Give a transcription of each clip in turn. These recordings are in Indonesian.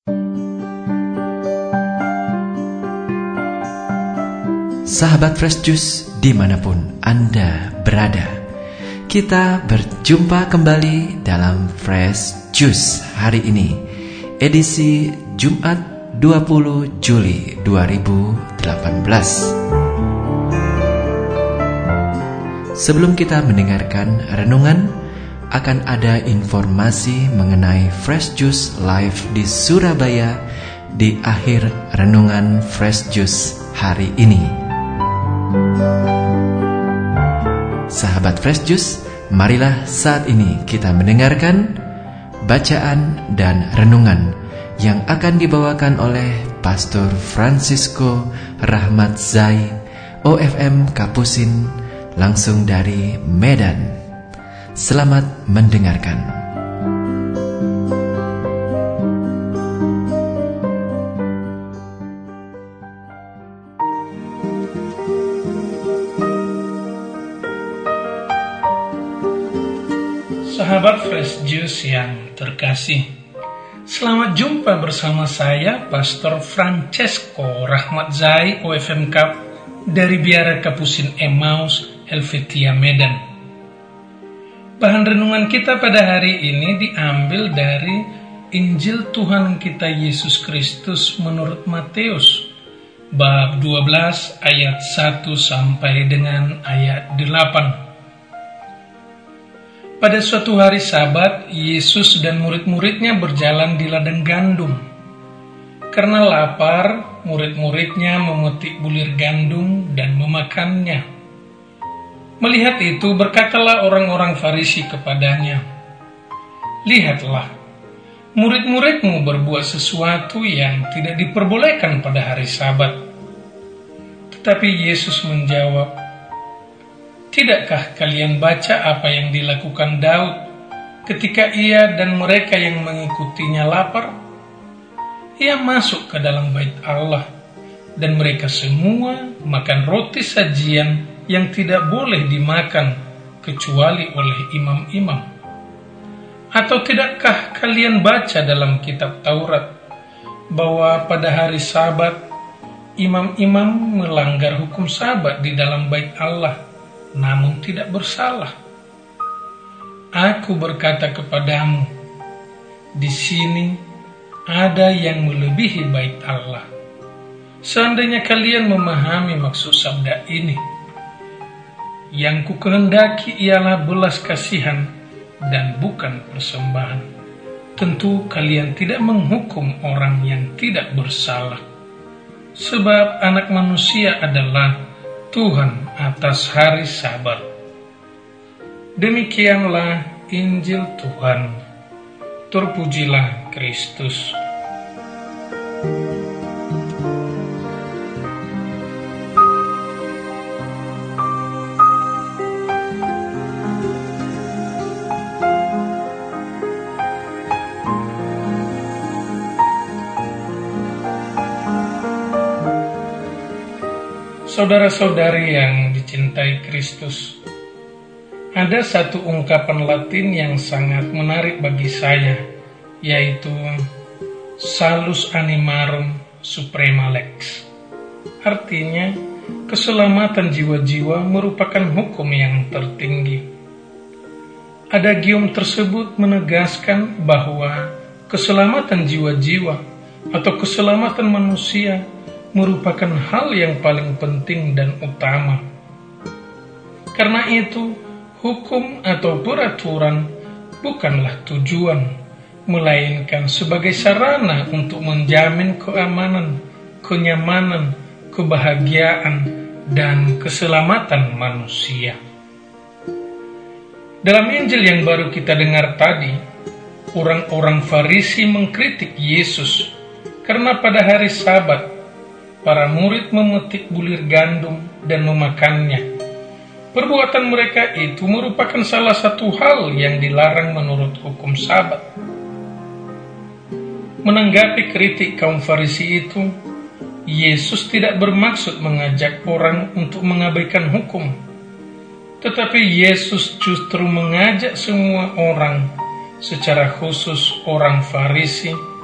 Sahabat Fresh Juice dimanapun Anda berada, kita berjumpa kembali dalam Fresh Juice hari ini, edisi Jumat 20 Juli 2018. Sebelum kita mendengarkan renungan, akan ada informasi mengenai Fresh Juice Live di Surabaya di akhir renungan Fresh Juice hari ini. Sahabat Fresh Juice, marilah saat ini kita mendengarkan bacaan dan renungan yang akan dibawakan oleh Pastor Francisco Rahmat Zai, OFM Kapusin, langsung dari Medan. Selamat mendengarkan. Sahabat Fresh Juice yang terkasih, selamat jumpa bersama saya Pastor Francisco Rahmat Zai, OFM Kap dari Biara Kapusin Emmaus, Helvetia, Medan. Bahan renungan kita pada hari ini diambil dari Injil Tuhan kita Yesus Kristus menurut Matius, bab 12 ayat 1 sampai dengan ayat 8. Pada suatu hari Sabat, Yesus dan murid-muridnya berjalan di ladang gandum. Karena lapar, murid-muridnya memetik bulir gandum dan memakannya. Melihat itu, berkatalah orang-orang Farisi kepadanya, "Lihatlah, murid-muridmu berbuat sesuatu yang tidak diperbolehkan pada hari Sabat." Tetapi Yesus menjawab, "Tidakkah kalian baca apa yang dilakukan Daud ketika ia dan mereka yang mengikutinya lapar? Ia masuk ke dalam bait Allah, dan mereka semua makan roti sajian yang tidak boleh dimakan kecuali oleh imam-imam. Atau tidakkah kalian baca dalam kitab Taurat bahwa pada hari Sabat imam-imam melanggar hukum Sabat di dalam bait Allah, namun tidak bersalah? Aku berkata kepadamu, di sini ada yang melebihi bait Allah. Seandainya kalian memahami maksud sabda ini, yang kukehendaki ialah belas kasihan dan bukan persembahan, tentu kalian tidak menghukum orang yang tidak bersalah. Sebab Anak Manusia adalah Tuhan atas hari Sabat." Demikianlah Injil Tuhan. Terpujilah Kristus. Saudara-saudari yang dicintai Kristus, ada satu ungkapan Latin yang sangat menarik bagi saya, yaitu salus animarum suprema lex. Artinya, keselamatan jiwa-jiwa merupakan hukum yang tertinggi. Adagium tersebut menegaskan bahwa keselamatan jiwa-jiwa atau keselamatan manusia merupakan hal yang paling penting dan utama. Karena itu, hukum atau peraturan bukanlah tujuan, melainkan sebagai sarana untuk menjamin keamanan, kenyamanan, kebahagiaan, dan keselamatan manusia. Dalam Injil yang baru kita dengar tadi, orang-orang Farisi mengkritik Yesus karena pada hari Sabat para murid memetik bulir gandum dan memakannya. Perbuatan mereka itu merupakan salah satu hal yang dilarang menurut hukum Sabat. Menanggapi kritik kaum Farisi itu, Yesus tidak bermaksud mengajak orang untuk mengabaikan hukum, tetapi Yesus justru mengajak semua orang, secara khusus orang Farisi,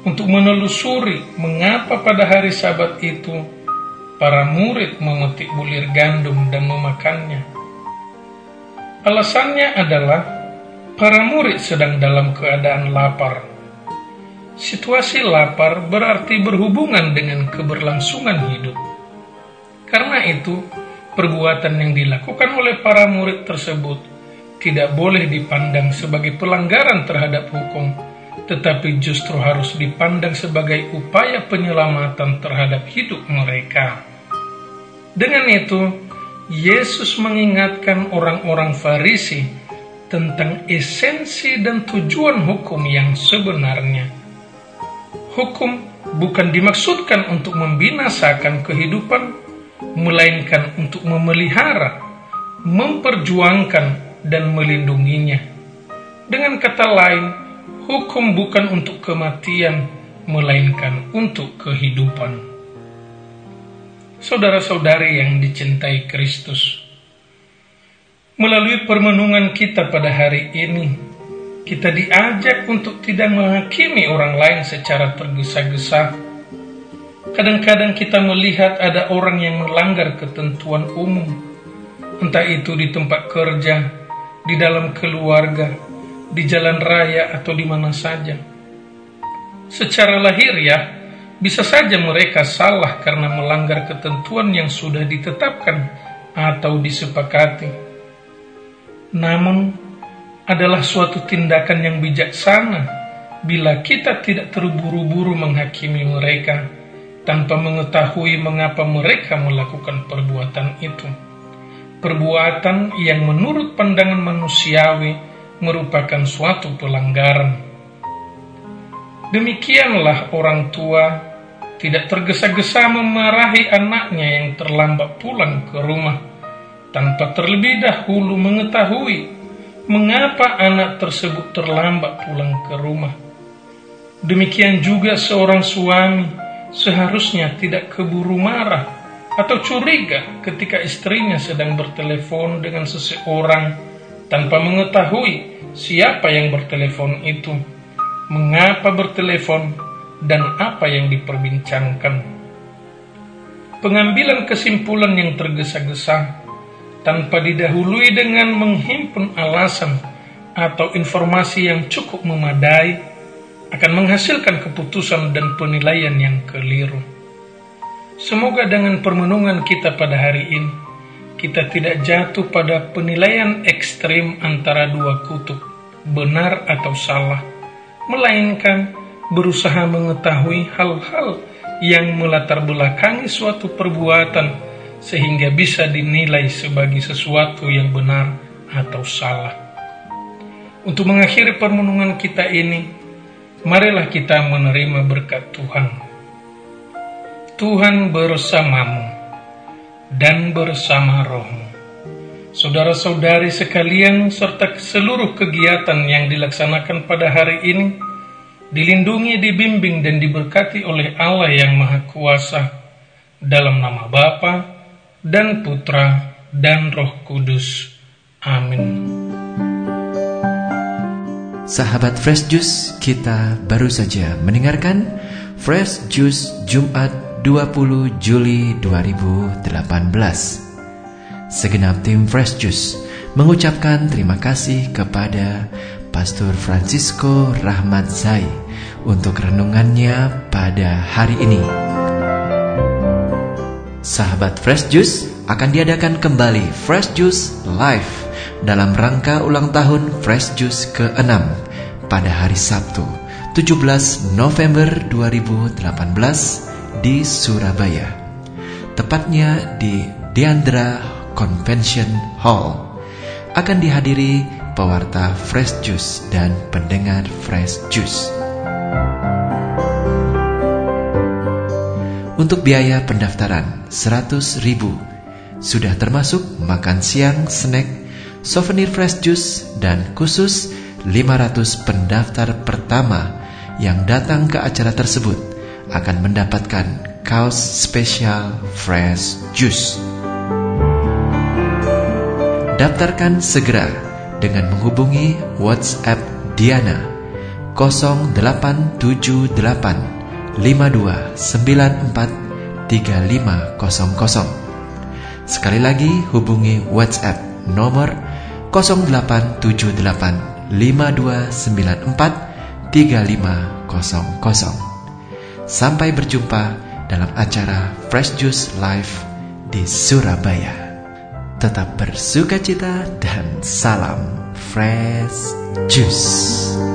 untuk menelusuri mengapa pada hari Sabat itu para murid memetik bulir gandum dan memakannya. Alasannya adalah para murid sedang dalam keadaan lapar. Situasi lapar berarti berhubungan dengan keberlangsungan hidup. Karena itu, perbuatan yang dilakukan oleh para murid tersebut tidak boleh dipandang sebagai pelanggaran terhadap hukum, tetapi justru harus dipandang sebagai upaya penyelamatan terhadap hidup mereka. Dengan itu, Yesus mengingatkan orang-orang Farisi tentang esensi dan tujuan hukum yang sebenarnya. Hukum bukan dimaksudkan untuk membinasakan kehidupan, melainkan untuk memelihara, memperjuangkan, dan melindunginya. Dengan kata lain, hukum bukan untuk kematian, melainkan untuk kehidupan. Saudara-saudari yang dicintai Kristus, melalui permenungan kita pada hari ini, kita diajak untuk tidak menghakimi orang lain secara tergesa-gesa. Kadang-kadang kita melihat ada orang yang melanggar ketentuan umum, entah itu di tempat kerja, di dalam keluarga, di jalan raya, atau di mana saja. Secara lahiriah, bisa saja mereka salah karena melanggar ketentuan yang sudah ditetapkan atau disepakati. Namun, adalah suatu tindakan yang bijaksana bila kita tidak terburu-buru menghakimi mereka tanpa mengetahui mengapa mereka melakukan perbuatan itu. Perbuatan yang menurut pandangan manusiawi merupakan suatu pelanggaran. Demikianlah orang tua tidak tergesa-gesa memarahi anaknya yang terlambat pulang ke rumah, tanpa terlebih dahulu mengetahui mengapa anak tersebut terlambat pulang ke rumah. Demikian juga seorang suami seharusnya tidak keburu marah atau curiga ketika istrinya sedang bertelepon dengan seseorang tanpa mengetahui siapa yang bertelepon itu, mengapa bertelepon, dan apa yang diperbincangkan. Pengambilan kesimpulan yang tergesa-gesa tanpa didahului dengan menghimpun alasan atau informasi yang cukup memadai akan menghasilkan keputusan dan penilaian yang keliru. Semoga dengan permenungan kita pada hari ini, kita tidak jatuh pada penilaian ekstrim antara dua kutub, benar atau salah, melainkan berusaha mengetahui hal-hal yang melatar belakangi suatu perbuatan sehingga bisa dinilai sebagai sesuatu yang benar atau salah. Untuk mengakhiri permenungan kita ini, marilah kita menerima berkat Tuhan. Tuhan bersamamu dan bersama rohmu. Saudara-saudari sekalian serta seluruh kegiatan yang dilaksanakan pada hari ini dilindungi, dibimbing, dan diberkati oleh Allah yang Maha Kuasa, dalam nama Bapa dan Putra dan Roh Kudus. Amin. Sahabat Fresh Juice, kita baru saja mendengarkan Fresh Juice Jumat 20 Juli 2018. Segenap tim Fresh Juice mengucapkan terima kasih kepada Pastor Francisco Rahmat Zai untuk renungannya pada hari ini. Sahabat Fresh Juice, akan diadakan kembali Fresh Juice Live dalam rangka ulang tahun Fresh Juice ke-6 pada hari Sabtu 17 November 2018 di Surabaya, tepatnya di Deandra Convention Hall. Akan dihadiri pewarta Fresh Juice dan pendengar Fresh Juice. Untuk biaya pendaftaran 100.000, sudah termasuk makan siang, snack, souvenir Fresh Juice, dan khusus 500 pendaftar pertama yang datang ke acara tersebut akan mendapatkan kaos spesial Fresh Juice. Daftarkan segera dengan menghubungi WhatsApp Diana 0878 5294 3500. Sekali lagi hubungi WhatsApp nomor 0878 5294 3500. Sampai berjumpa dalam acara Fresh Juice Live di Surabaya. Tetap bersukacita dan salam Fresh Juice.